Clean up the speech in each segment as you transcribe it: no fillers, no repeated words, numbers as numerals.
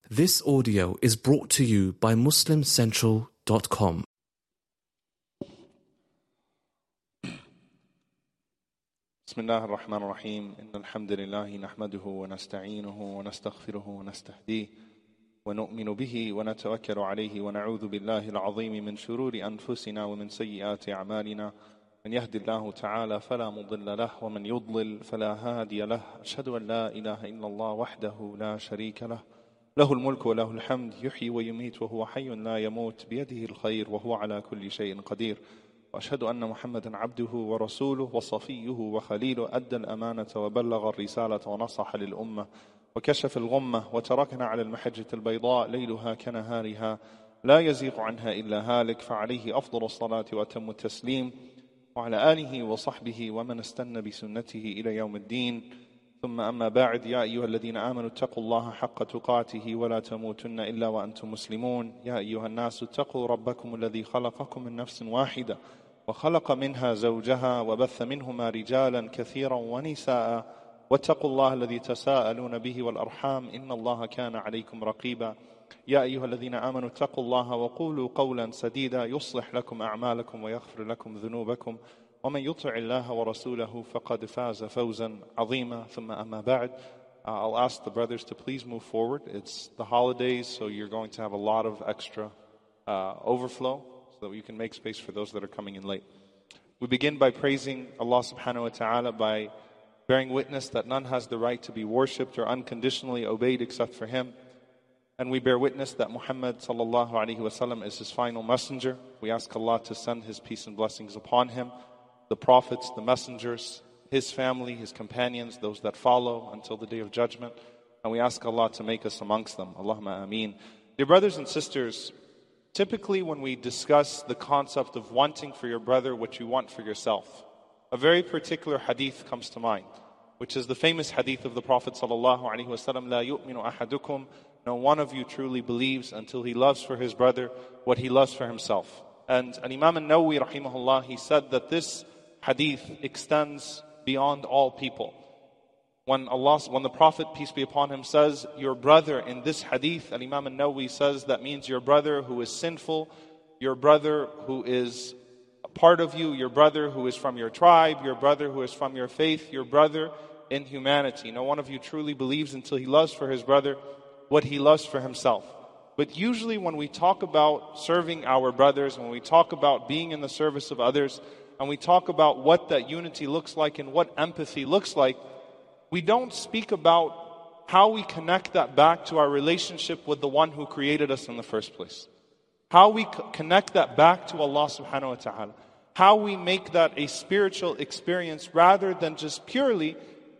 This audio is brought to you by MuslimCentral.com. بسم الله الرحمن الرحيم إن الحمد لله نحمده ونستعينه ونستغفره ونستهديه ونؤمن به ونتوكل عليه ونعوذ بالله العظيم من شرور أنفسنا ومن سيئات أعمالنا من يهد الله تعالى فلا مضل له ومن يضلل فلا هادي له أشهد أن لا إله إلا الله وحده لا شريك له له الملك وله الحمد يحيي ويميت وهو حي لا يموت بيده الخير وهو على كل شيء قدير وأشهد أن محمدا عبده ورسوله وصفيه وخليله أدى الأمانة وبلغ الرسالة ونصح للأمة وكشف الغمة وتركنا على المحجة البيضاء ليلها كنهارها لا يزيغ عنها إلا هالك فعليه أفضل الصلاة وأتم التسليم وعلى آله وصحبه ومن استنى بسنته إلى يوم الدين ثم أما بعد يا أيها الذين آمنوا اتقوا الله حق تقاته ولا تموتن إلا وأنتم مسلمون يا أيها الناس اتقوا ربكم الذي خلقكم من نفس واحدة وخلق منها زوجها وبث منهما رجالا كثيرا ونساء واتقوا الله الذي تساءلون به والأرحام إن الله كان عليكم رقيبا يا أيها الذين آمنوا اتقوا الله وقولوا قولا سديدا يصلح لكم أعمالكم ويغفر لكم ذنوبكم ومن يطع الله ورسوله فقد فاز فوزا عظيما ثم أما بعد I'll ask the brothers to please move forward. It's the holidays, so you're going to have a lot of extra overflow so that you can make space for those that are coming in late. We begin by praising Allah subhanahu wa ta'ala by bearing witness that none has the right to be worshipped or unconditionally obeyed except for Him. And we bear witness that Muhammad sallallahu alaihi wasallam is His final messenger. We ask Allah to send His peace and blessings upon Him, the prophets, the messengers, His family, His companions, those that follow until the day of judgment. And we ask Allah to make us amongst them. Allahumma ameen. Dear brothers and sisters, typically when we discuss the concept of wanting for your brother what you want for yourself, a very particular hadith comes to mind, which is the famous hadith of the Prophet sallallahu alaihi wasallam, لا يؤمن أحدكم, no one of you truly believes until he loves for his brother what he loves for himself. And Imam al-Nawawi rahimahullah, he said that this hadith extends beyond all people. When the Prophet, peace be upon him, says your brother in this hadith, and Imam al-Nawawi says that means your brother who is sinful, your brother who is a part of you, your brother who is from your tribe, your brother who is from your faith, your brother in humanity. No one of you truly believes until he loves for his brother what he loves for himself. But usually when we talk about serving our brothers, when we talk about being in the service of others, and we talk about what that unity looks like and what empathy looks like, we don't speak about how we connect that back to our relationship with the one who created us in the first place. How we connect that back to Allah subhanahu wa ta'ala. How we make that a spiritual experience rather than just purely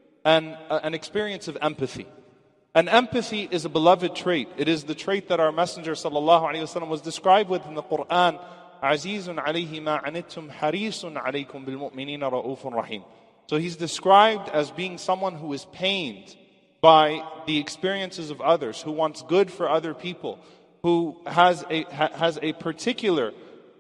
an experience of empathy. And empathy is a beloved trait. It is the trait that our Messenger sallallahu alaihi wasallam was described with in the Quran. عزيز عليه ما عنتم حريص عليكم بالمؤمنين رؤوف رحيم. So he's described as being someone who is pained by the experiences of others, who wants good for other people, who has a particular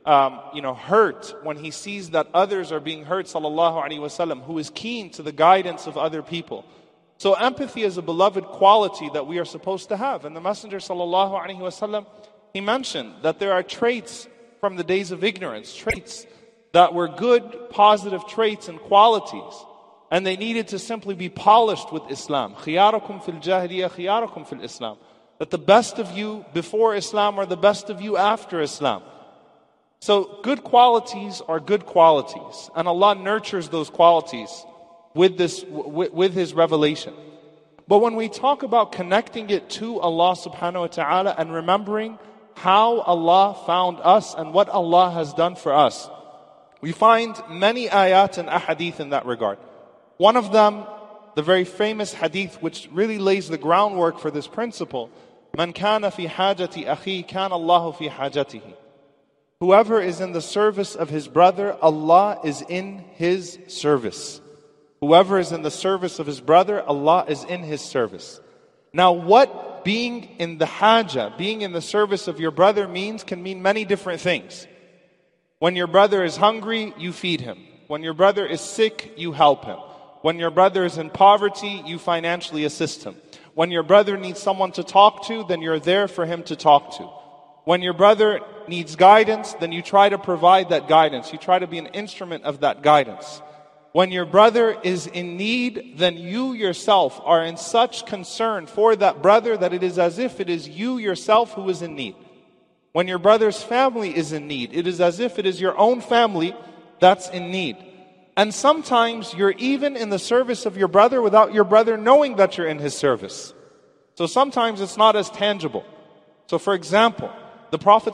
hurt when he sees that others are being hurt, sallallahu alaihi wasallam, who is keen to the guidance of other people. So empathy is a beloved quality that we are supposed to have. And the Messenger sallallahu alaihi wasallam, he mentioned that there are traits from the days of ignorance, traits that were good, positive traits and qualities, and they needed to simply be polished with Islam. خِيَارَكُمْ فِي الْجَاهِلِيَّةِ خِيَارَكُمْ فِي الْإِسْلَامِ. That the best of you before Islam are the best of you after Islam. So good qualities are good qualities, and Allah nurtures those qualities with His revelation. But when we talk about connecting it to Allah subhanahu wa ta'ala and remembering how Allah found us and what Allah has done for us, we find many ayat and ahadith in that regard. One of them, the very famous hadith which really lays the groundwork for this principle, مَنْ كَانَ فِي حَاجَةِ أَخِي كَانَ اللَّهُ فِي حَاجَتِهِ. Whoever is in the service of his brother, Allah is in his service. Whoever is in the service of his brother, Allah is in his service. Now what being in the hajah, being in the service of your brother means can mean many different things. When your brother is hungry, you feed him. When your brother is sick, you help him. When your brother is in poverty, you financially assist him. When your brother needs someone to talk to, then you're there for him to talk to. When your brother needs guidance, then you try to provide that guidance. You try to be an instrument of that guidance. When your brother is in need, then you yourself are in such concern for that brother that it is as if it is you yourself who is in need. When your brother's family is in need, it is as if it is your own family that's in need. And sometimes you're even in the service of your brother without your brother knowing that you're in his service. So sometimes it's not as tangible. So for example, the Prophet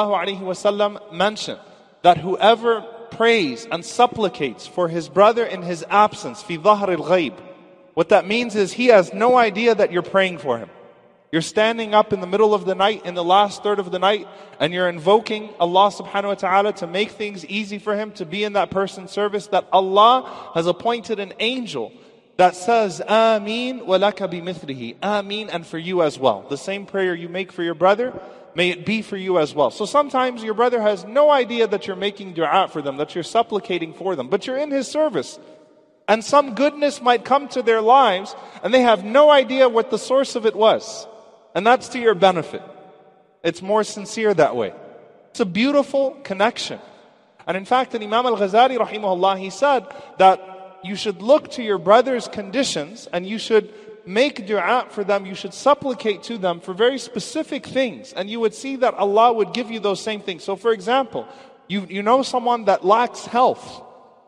ﷺ mentioned that whoever prays and supplicates for his brother in his absence, fi dhahr al-ghayb, what that means is he has no idea that you're praying for him. You're standing up in the middle of the night, in the last third of the night, and you're invoking Allah subhanahu wa ta'ala to make things easy for him, to be in that person's service, that Allah has appointed an angel that says, Ameen wa laka bimithlihi. Ameen, and for you as well. The same prayer you make for your brother, may it be for you as well. So sometimes your brother has no idea that you're making dua for them, that you're supplicating for them, but you're in his service. And some goodness might come to their lives, and they have no idea what the source of it was. And that's to your benefit. It's more sincere that way. It's a beautiful connection. And in fact, Imam al-Ghazali rahimahullah, he said that you should look to your brother's conditions and you should make dua for them, you should supplicate to them for very specific things. And you would see that Allah would give you those same things. So for example, you know someone that lacks health,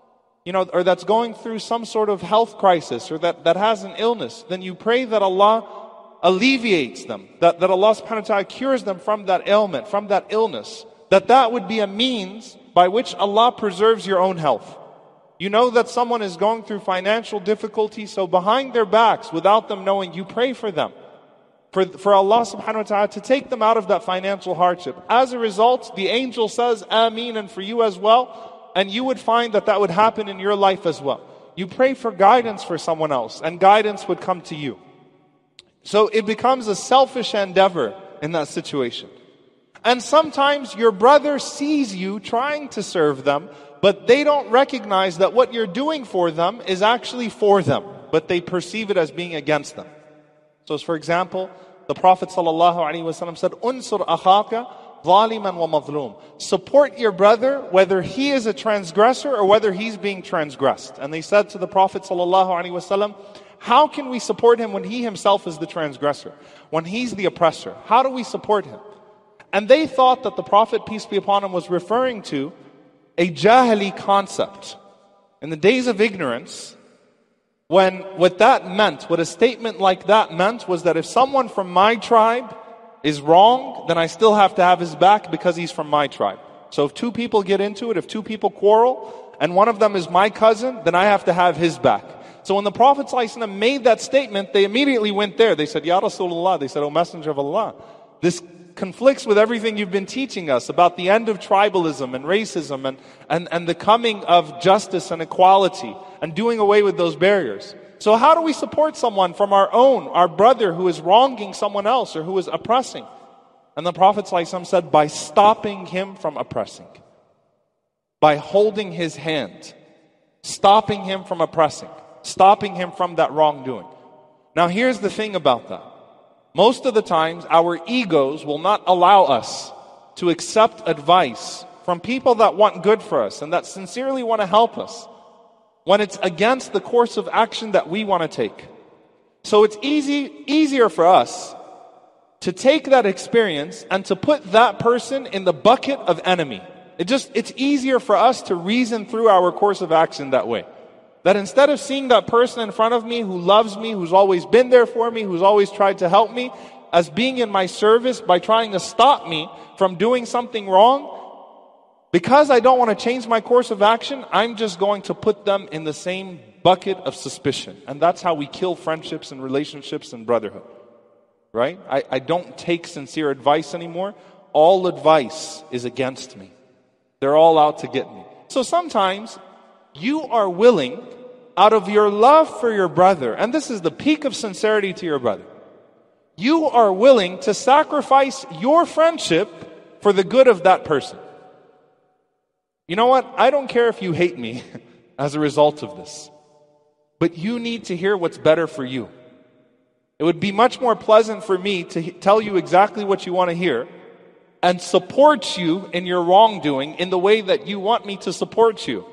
or that's going through some sort of health crisis, or that has an illness, then you pray that Allah alleviates them, that Allah subhanahu wa ta'ala cures them from that ailment, from that illness, that would be a means by which Allah preserves your own health. You know that someone is going through financial difficulty, so behind their backs, without them knowing, you pray for them, for Allah subhanahu wa ta'ala to take them out of that financial hardship. As a result, the angel says, Ameen, and for you as well, and you would find that would happen in your life as well. You pray for guidance for someone else, and guidance would come to you. So it becomes a selfish endeavor in that situation. And sometimes your brother sees you trying to serve them, but they don't recognize that what you're doing for them is actually for them, but they perceive it as being against them. So for example, the Prophet ﷺ said, Unsur akhaka zaliman wa mazlum. Support your brother whether he is a transgressor or whether he's being transgressed. And they said to the Prophet ﷺ, how can we support him when he himself is the transgressor? When he's the oppressor? How do we support him? And they thought that the Prophet, peace be upon him, was referring to a jahili concept. In the days of ignorance, what that meant, what a statement like that meant, was that if someone from my tribe is wrong, then I still have to have his back because he's from my tribe. So if two people get into it, if two people quarrel, and one of them is my cousin, then I have to have his back. So when the Prophet ﷺ made that statement, they immediately went there. They said, Ya Rasulullah, they said, O Messenger of Allah, this conflicts with everything you've been teaching us about the end of tribalism and racism and the coming of justice and equality and doing away with those barriers. So how do we support someone from our brother who is wronging someone else or who is oppressing? And the Prophet ﷺ said, by stopping him from oppressing, by holding his hand, stopping him from oppressing, stopping him from that wrongdoing. Now here's the thing about that. Most of the times our egos will not allow us to accept advice from people that want good for us and that sincerely want to help us when it's against the course of action that we want to take. So it's easier for us to take that experience and to put that person in the bucket of enemy. It's easier for us to reason through our course of action that way. That instead of seeing that person in front of me who loves me, who's always been there for me, who's always tried to help me, as being in my service by trying to stop me from doing something wrong, because I don't want to change my course of action, I'm just going to put them in the same bucket of suspicion. And that's how we kill friendships and relationships and brotherhood. Right? I don't take sincere advice anymore. All advice is against me. They're all out to get me. So sometimes you are willing, out of your love for your brother, and this is the peak of sincerity to your brother, you are willing to sacrifice your friendship for the good of that person. You know what? I don't care if you hate me as a result of this, but you need to hear what's better for you. It would be much more pleasant for me to tell you exactly what you want to hear and support you in your wrongdoing in the way that you want me to support you.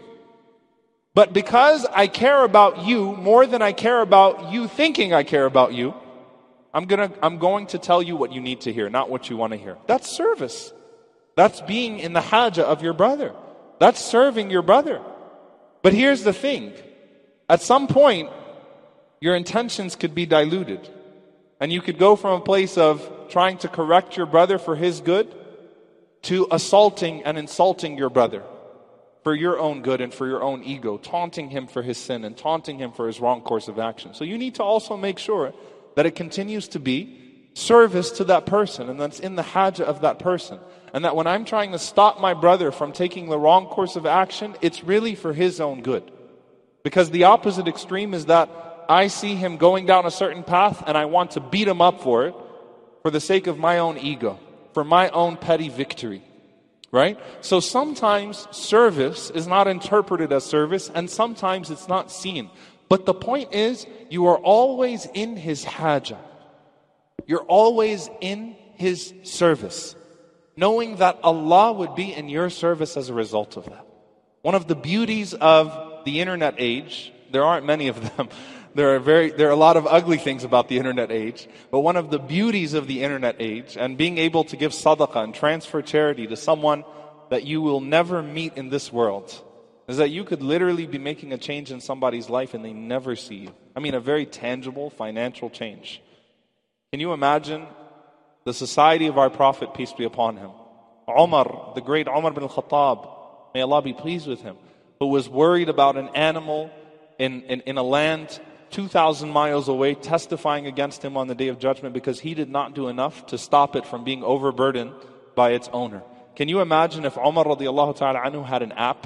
But because I care about you more than I care about you thinking I care about you, I'm going to tell you what you need to hear, not what you want to hear. That's service. That's being in the haja of your brother. That's serving your brother. But here's the thing. At some point, your intentions could be diluted. And you could go from a place of trying to correct your brother for his good to assaulting and insulting your brother for your own good and for your own ego, taunting him for his sin and taunting him for his wrong course of action. So you need to also make sure that it continues to be service to that person and that's in the haja of that person. And that when I'm trying to stop my brother from taking the wrong course of action, it's really for his own good. Because the opposite extreme is that I see him going down a certain path and I want to beat him up for it for the sake of my own ego, for my own petty victory. Right? So sometimes service is not interpreted as service and sometimes it's not seen. But the point is, you are always in his haja. You're always in his service, knowing that Allah would be in your service as a result of that. One of the beauties of the internet age, there aren't many of them. There are a lot of ugly things about the internet age, but one of the beauties of the internet age and being able to give sadaqah and transfer charity to someone that you will never meet in this world is that you could literally be making a change in somebody's life and they never see you. I mean, a very tangible financial change. Can you imagine the society of our Prophet, peace be upon him? Umar, the great Umar bin al-Khattab, may Allah be pleased with him, who was worried about an animal in a land 2,000 miles away testifying against him on the Day of Judgment because he did not do enough to stop it from being overburdened by its owner. Can you imagine if Umar radiallahu ta'ala anhu had an app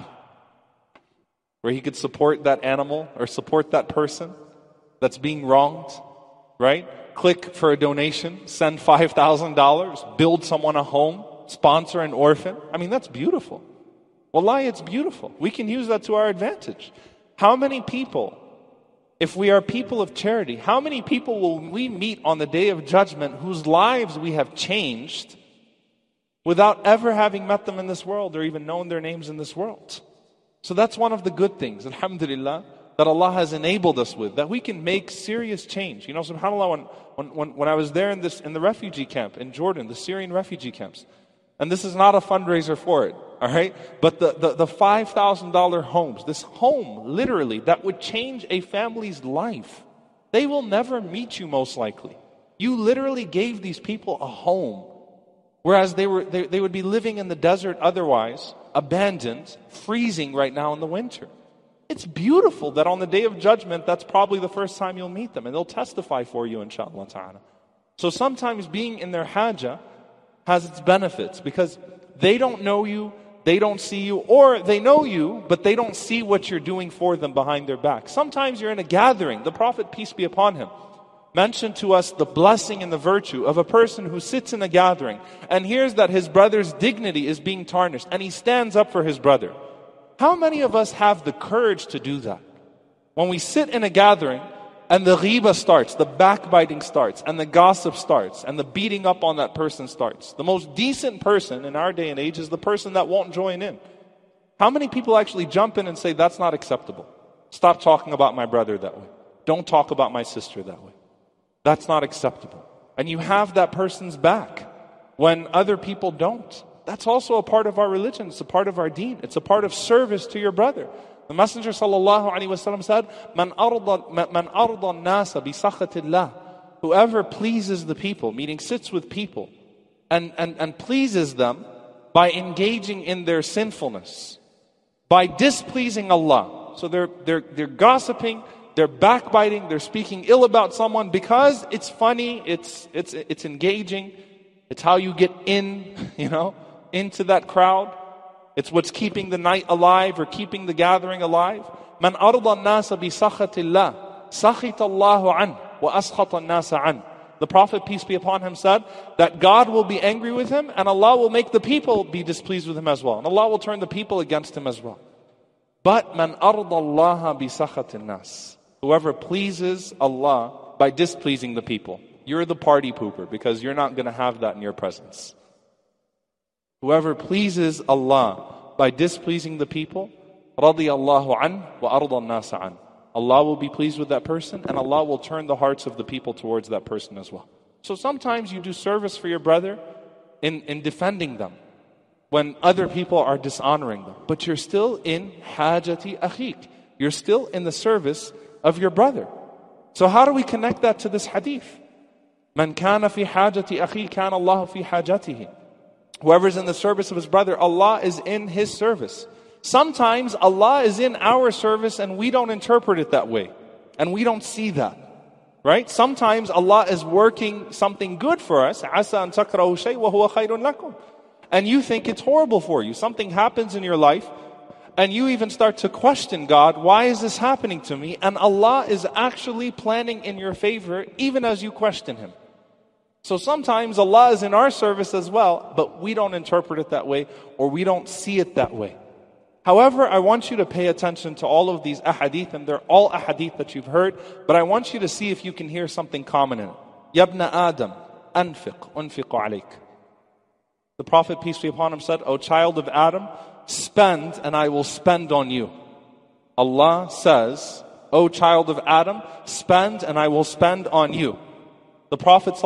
where he could support that animal or support that person that's being wronged, right? Click for a donation, send $5,000, build someone a home, sponsor an orphan. I mean, that's beautiful. Wallahi, it's beautiful. We can use that to our advantage. How many people, if we are people of charity, how many people will we meet on the Day of Judgment whose lives we have changed without ever having met them in this world or even known their names in this world? So that's one of the good things, alhamdulillah, that Allah has enabled us with, that we can make serious change. You know, subhanAllah, when I was there in the refugee camp in Jordan, the Syrian refugee camps, and this is not a fundraiser for it, all right? But the $5,000 homes, this home, literally, that would change a family's life. They will never meet you most likely. You literally gave these people a home, whereas they would be living in the desert otherwise, abandoned, freezing right now in the winter. It's beautiful that on the Day of Judgment, that's probably the first time you'll meet them, and they'll testify for you, inshallah ta'ala. So sometimes being in their haja has its benefits because they don't know you, they don't see you, or they know you, but they don't see what you're doing for them behind their back. Sometimes you're in a gathering. The Prophet, peace be upon him, mentioned to us the blessing and the virtue of a person who sits in a gathering and hears that his brother's dignity is being tarnished and he stands up for his brother. How many of us have the courage to do that? When we sit in a gathering and the ghiba starts, the backbiting starts, and the gossip starts, and the beating up on that person starts. The most decent person in our day and age is the person that won't join in. How many people actually jump in and say, that's not acceptable? Stop talking about my brother that way. Don't talk about my sister that way. That's not acceptable. And you have that person's back when other people don't. That's also a part of our religion. It's a part of our deen. It's a part of service to your brother. The Messenger ﷺ said, Man arda an-nasa bi sakhatillah. Whoever pleases the people, meaning sits with people, and pleases them by engaging in their sinfulness, by displeasing Allah. So they're gossiping, they're backbiting, they're speaking ill about someone because it's funny, it's engaging, it's how you get in, into that crowd. It's what's keeping the night alive or keeping the gathering alive. Man arda an-nasa bi sakhatillah, sakhita Allahu an wa askhata an-nasa an. The Prophet, peace be upon him, said that God will be angry with him and Allah will make the people be displeased with him as well. And Allah will turn the people against him as well. But man arda Allah bi sakhatin nas. Whoever pleases Allah by displeasing the people. You're the party pooper because you're not going to have that in your presence. Whoever pleases Allah by displeasing the people, رَضِيَ اللَّهُ عَنْهُ وَأَرْضَ النَّاسَ عَنْهُ. Allah will be pleased with that person, and Allah will turn the hearts of the people towards that person as well. So sometimes you do service for your brother in defending them when other people are dishonoring them. But you're still in hajati akhik. You're still in the service of your brother. So how do we connect that to this hadith? Man kana fi hajati akhi kana Allah fi hajatihi. Whoever's in the service of his brother, Allah is in his service. Sometimes Allah is in our service and we don't interpret it that way. And we don't see that. Right? Sometimes Allah is working something good for us. عَسَى أَن تَكْرَهُ شَيْءٍ وَهُوَ خَيْرٌ لَكُمْ. And you think it's horrible for you. Something happens in your life and you even start to question God, why is this happening to me? And Allah is actually planning in your favor even as you question Him. So sometimes Allah is in our service as well, but we don't interpret it that way or we don't see it that way. However, I want you to pay attention to all of these ahadith, and they're all ahadith that you've heard, but I want you to see if you can hear something common in it. Yabna Adam, anfiq, unfiqu alayk. The Prophet, peace be upon him, said, O child of Adam, spend and I will spend on you. Allah says, O child of Adam, spend and I will spend on you. The Prophet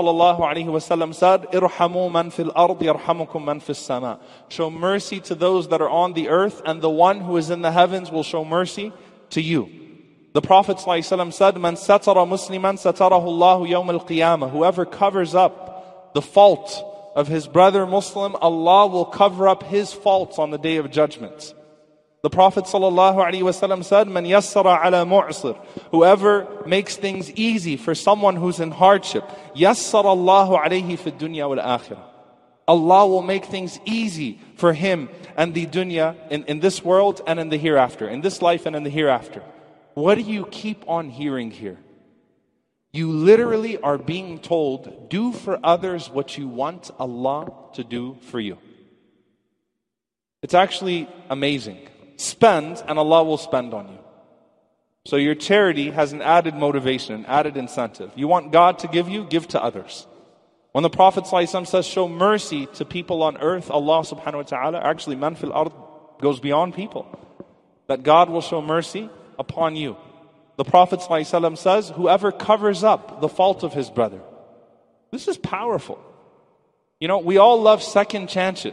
ﷺ said, Irhamu man fil ard yarhamukum man fis sama. Show mercy to those that are on the earth, and the one who is in the heavens will show mercy to you. The Prophet ﷺ said, Man satara musliman satarahu Allahu yawm al-qiyamah. Whoever covers up the fault of his brother Muslim, Allah will cover up his faults on the Day of Judgment. The Prophet ﷺ said, Man yassara ala mu'sir. Whoever makes things easy for someone who's in hardship, yassara Allahu alayhi fi dunya wal akhirah. Allah will make things easy for him and the dunya in this world and in the hereafter, in this life and in the hereafter. What do you keep on hearing here? You literally are being told, do for others what you want Allah to do for you. It's actually amazing. Spend and Allah will spend on you. So your charity has an added motivation, an added incentive. You want God to give you, give to others. When the Prophet ﷺ says, show mercy to people on earth, Allah subhanahu wa ta'ala, actually man fil ard goes beyond people. That God will show mercy upon you. The Prophet ﷺ says, whoever covers up the fault of his brother. This is powerful. You know, we all love second chances,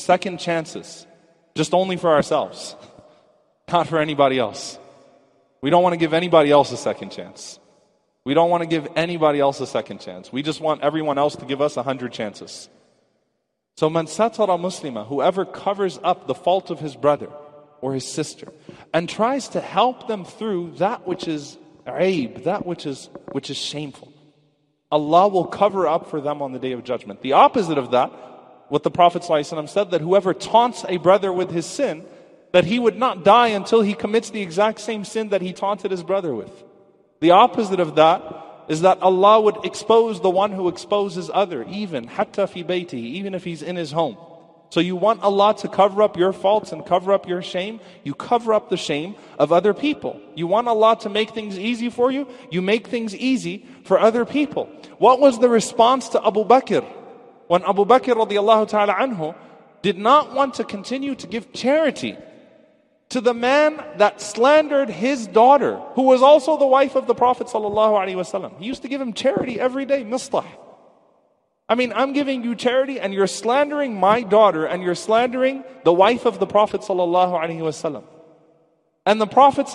just only for ourselves. Not for anybody else. We don't want to give anybody else a second chance. We don't want to give anybody else a second chance. We just want everyone else to give us 100 chances. So man satara muslima, whoever covers up the fault of his brother or his sister and tries to help them through that which is aib, that which is shameful, Allah will cover up for them on the Day of Judgment. The opposite of that, what the Prophet ﷺ said, that whoever taunts a brother with his sin, that he would not die until he commits the exact same sin that he taunted his brother with. The opposite of that is that Allah would expose the one who exposes other, even hatta fi bayti, even if he's in his home. So you want Allah to cover up your faults and cover up your shame, you cover up the shame of other people. You want Allah to make things easy for you, you make things easy for other people. What was the response to Abu Bakr? When Abu Bakr radiallahu ta'ala anhu did not want to continue to give charity to the man that slandered his daughter, who was also the wife of the Prophet ﷺ. He used to give him charity every day, Mistah. I mean, I'm giving you charity and you're slandering my daughter and you're slandering the wife of the Prophet ﷺ. And the Prophet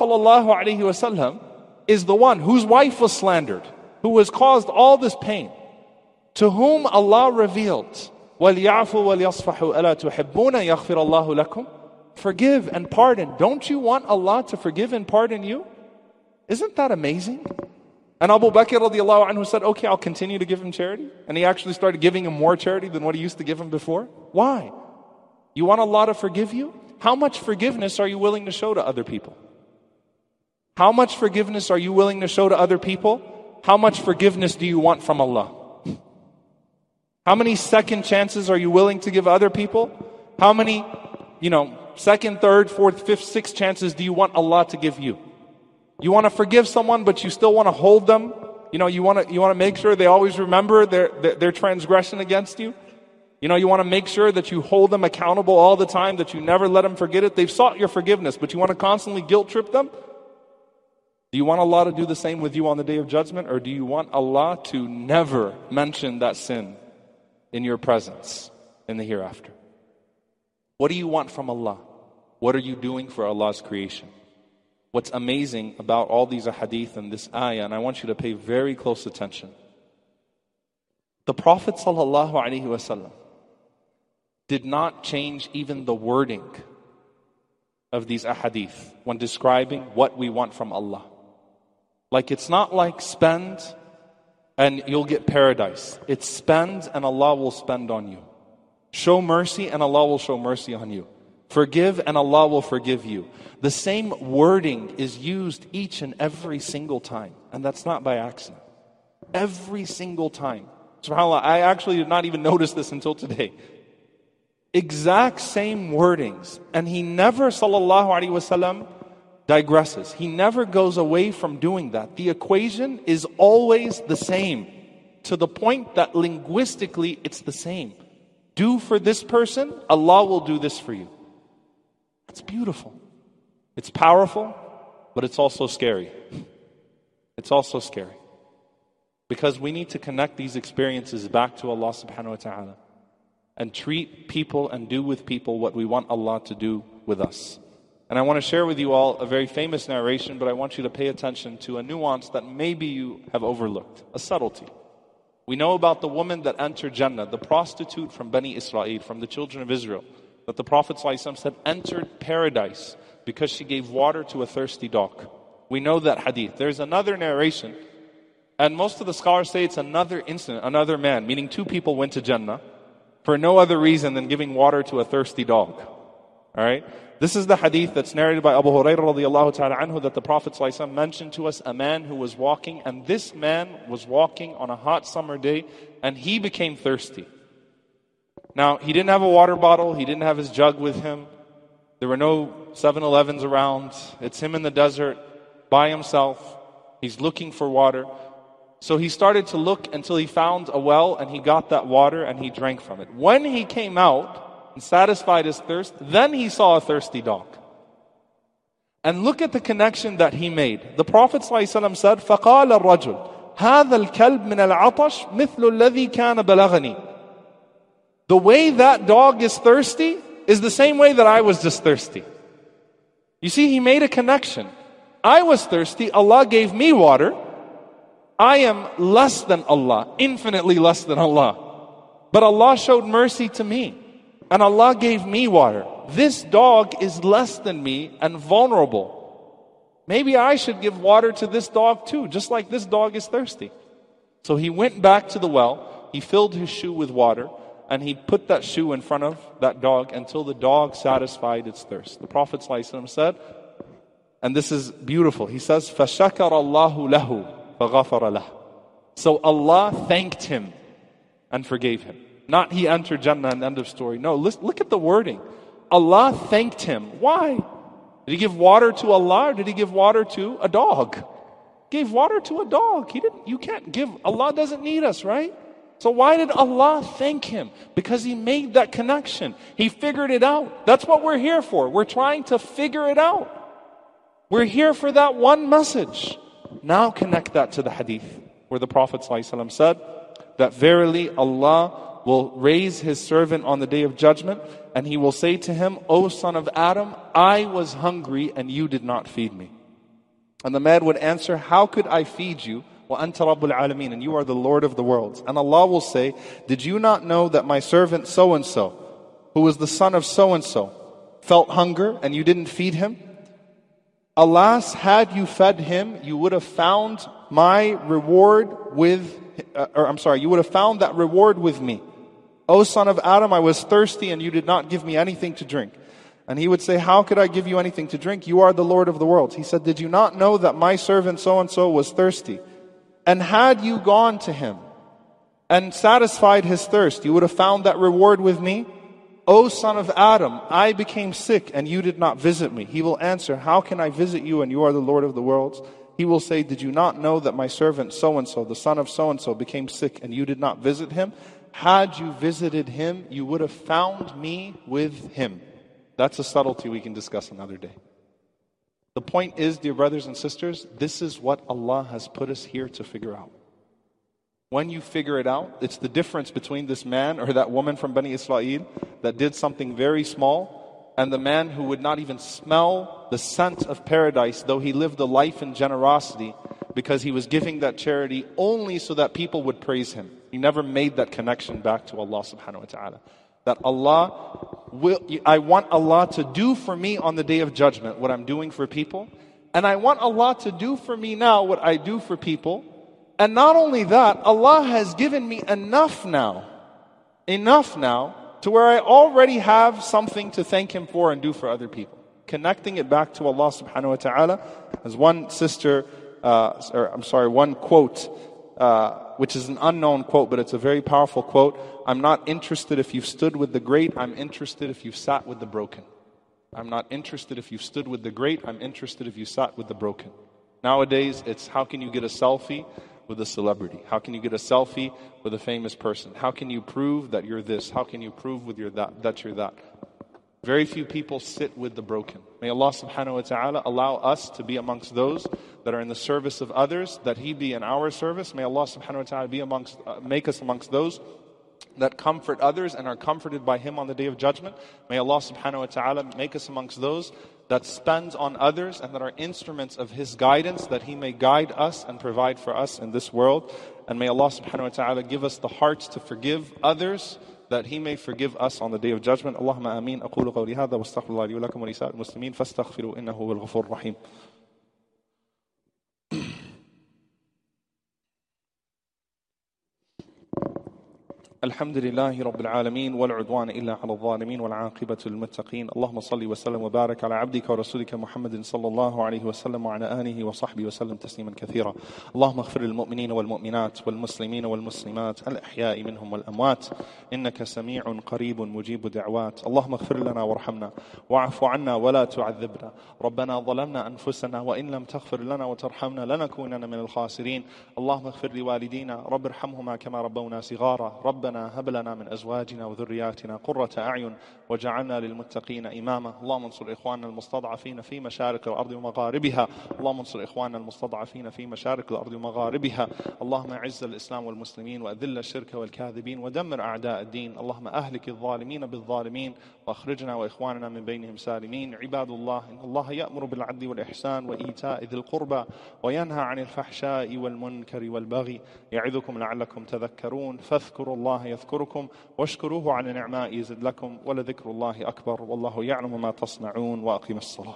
ﷺ is the one whose wife was slandered, who was caused all this pain, to whom Allah revealed, وَلْيَعْفُوا وَلْيَصْفَحُوا أَلَا تُحِبُّونَ يَغْفِرَ اللَّهُ لَكُمْ. Forgive and pardon. Don't you want Allah to forgive and pardon you? Isn't that amazing? And Abu Bakr radiallahu anhu said, okay, I'll continue to give him charity. And he actually started giving him more charity than what he used to give him before. Why? You want Allah to forgive you? How much forgiveness are you willing to show to other people? How much forgiveness are you willing to show to other people? How much forgiveness do you want from Allah? How many second chances are you willing to give other people? How many, second, third, fourth, fifth, sixth chances do you want Allah to give you? You want to forgive someone, but you still want to hold them You want to make sure they always remember their transgression against you. You want to make sure that you hold them accountable all the time, that you never let them forget it. They've sought your forgiveness, but you want to constantly guilt trip them? Do you want Allah to do the same with you on the Day of Judgment, or do you want Allah to never mention that sin in your presence in the hereafter? What do you want from Allah? What are you doing for Allah's creation? What's amazing about all these ahadith and this ayah, and I want you to pay very close attention. The Prophet ﷺ did not change even the wording of these ahadith when describing what we want from Allah. Like, it's not like spend and you'll get paradise. It's spend and Allah will spend on you. Show mercy and Allah will show mercy on you. Forgive and Allah will forgive you. The same wording is used each and every single time. And that's not by accident. Every single time. SubhanAllah, I actually did not even notice this until today. Exact same wordings. And he never, sallallahu alaihi wasallam, digresses. He never goes away from doing that. The equation is always the same, to the point that linguistically it's the same. Do for this person, Allah will do this for you. It's beautiful. It's powerful, but it's also scary. It's also scary. Because we need to connect these experiences back to Allah subhanahu wa ta'ala and treat people and do with people what we want Allah to do with us. And I want to share with you all a very famous narration, but I want you to pay attention to a nuance that maybe you have overlooked, a subtlety. We know about the woman that entered Jannah, the prostitute from Bani Israel, from the children of Israel, that the Prophet ﷺ said entered paradise because she gave water to a thirsty dog. We know that hadith. There's another narration, and most of the scholars say it's another incident, another man, meaning two people went to Jannah for no other reason than giving water to a thirsty dog. Alright? This is the hadith that's narrated by Abu Hurairah radiyallahu ta'ala anhu, that the Prophet ﷺ mentioned to us a man who was walking, and this man was walking on a hot summer day, and he became thirsty. Now, he didn't have a water bottle, he didn't have his jug with him, there were no 7-Elevens around, it's him in the desert, by himself, he's looking for water. So he started to look until he found a well, and he got that water and he drank from it. When he came out and satisfied his thirst, then he saw a thirsty dog. And look at the connection that he made. The Prophet ﷺ said, فَقَالَ الرَّجُلُ هَذَا الْكَلْبِ مِنَ الْعَطَشِ مِثْلُ الَّذِي كَانَ بَلَغَنِي. The way that dog is thirsty is the same way that I was just thirsty. You see, he made a connection. I was thirsty, Allah gave me water. I am less than Allah, infinitely less than Allah. But Allah showed mercy to me, and Allah gave me water. This dog is less than me and vulnerable. Maybe I should give water to this dog too, just like this dog is thirsty. So he went back to the well, he filled his shoe with water, and he put that shoe in front of that dog until the dog satisfied its thirst. The Prophet ﷺ said, and this is beautiful, he says, فَشَكَرَ اللَّهُ لَهُ فَغَفَرَ لَهُ. So Allah thanked him and forgave him. Not he entered Jannah and end of story. No, look at the wording. Allah thanked him. Why? Did he give water to Allah, or did he give water to a dog? He gave water to a dog. You can't give, Allah doesn't need us, right? So why did Allah thank him? Because he made that connection. He figured it out. That's what we're here for. We're trying to figure it out. We're here for that one message. Now connect that to the hadith where the Prophet ﷺ said that verily Allah will raise his servant on the Day of Judgment, and he will say to him, O son of Adam, I was hungry and you did not feed me. And the man would answer, how could I feed you? وَأَنْتَ رَبُّ الْعَالَمِينَ, and you are the Lord of the worlds. And Allah will say, did you not know that my servant so-and-so, who was the son of so-and-so, felt hunger and you didn't feed him? Alas, had you fed him, you would have found my reward you would have found that reward with me. O son of Adam, I was thirsty and you did not give me anything to drink. And he would say, how could I give you anything to drink? You are the Lord of the worlds. He said, did you not know that my servant so-and-so was thirsty? And had you gone to him and satisfied his thirst, you would have found that reward with me. O son of Adam, I became sick and you did not visit me. He will answer, how can I visit you and you are the Lord of the worlds? He will say, did you not know that my servant so-and-so, the son of so-and-so, became sick and you did not visit him? Had you visited him, you would have found me with him. That's a subtlety we can discuss another day. The point is, dear brothers and sisters, this is what Allah has put us here to figure out. When you figure it out, it's the difference between this man or that woman from Bani Israel that did something very small and the man who would not even smell the scent of paradise, though he lived a life in generosity, because he was giving that charity only so that people would praise him. He never made that connection back to Allah subhanahu wa ta'ala. That I want Allah to do for me on the day of judgment what I'm doing for people. And I want Allah to do for me now what I do for people. And not only that, Allah has given me enough now to where I already have something to thank Him for and do for other people. Connecting it back to Allah subhanahu wa ta'ala. As one sister, one quote, which is an unknown quote, but it's a very powerful quote. I'm not interested if you've stood with the great, I'm interested if you've sat with the broken. I'm not interested if you've stood with the great, I'm interested if you sat with the broken. Nowadays, it's how can you get a selfie with a celebrity? How can you get a selfie with a famous person? How can you prove that you're this? How can you prove with that you're that? Very few people sit with the broken. May Allah subhanahu wa ta'ala allow us to be amongst those that are in the service of others, that He be in our service. May Allah subhanahu wa ta'ala make us amongst those that comfort others and are comforted by Him on the day of judgment. May Allah subhanahu wa ta'ala make us amongst those that spend on others and that are instruments of His guidance, that He may guide us and provide for us in this world. And may Allah subhanahu wa ta'ala give us the hearts to forgive others, that He may forgive us on the day of judgment. Allahumma ameen. أقول قولي هذا واستغفر الله لي ولكم ولسائر المسلمين فاستغفروا إنه هو الغفور الرحيم. الحمد لله رب العالمين والعدوان إلا على الظالمين والعاقبة للمتقين. اللهم صل وسلم وبارك على عبدك ورسولك محمد صلى الله عليه وسلم وعلى آله وصحبه وسلم تسليما كثيرا. اللهم اغفر للمؤمنين والمؤمنات والمسلمين والمسلمات الأحياء منهم والأموات إنك سميع قريب مجيب دعوات. اللهم اغفر لنا وارحمنا واعف عنا ولا تعذبنا. ربنا ظلمنا أنفسنا وإن لم تغفر لنا وترحمنا لنكونن من الخاسرين. اللهم اغفر لوالدينا رب ارحمهما كما ربونا صغارا. ربنا هب لنا من أزواجنا وذرياتنا قرة أعين وجعلنا للمتقين إماما. اللهم انصر إخواننا المستضعفين في مشارق الأرض ومغاربها. اللهم انصر إخواننا المستضعفين في مشارق الأرض ومغاربها. اللهم أعز الإسلام والمسلمين وأذل الشرك والكاذبين ودمر أعداء الدين. اللهم أهلك الظالمين بالظالمين وأخرجنا وإخواننا من بينهم سالمين. عباد الله، إن الله يأمر بالعدل والإحسان وإيتاء ذي القربى وينهى عن الفحشاء والمنكر والبغي يعظكم لعلكم تذكرون. فاذكروا الله يذكركم واشكروه على نعمائه يزد لكم ولذكر الله أكبر والله يعلم ما تصنعون. وأقيم الصلاة.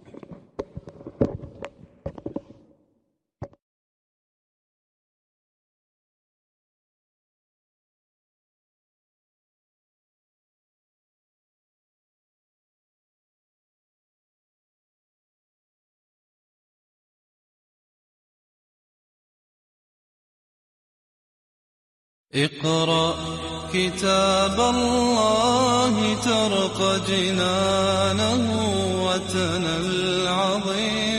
اقرأ كتاب الله ترق جنانه وتنى العظيم.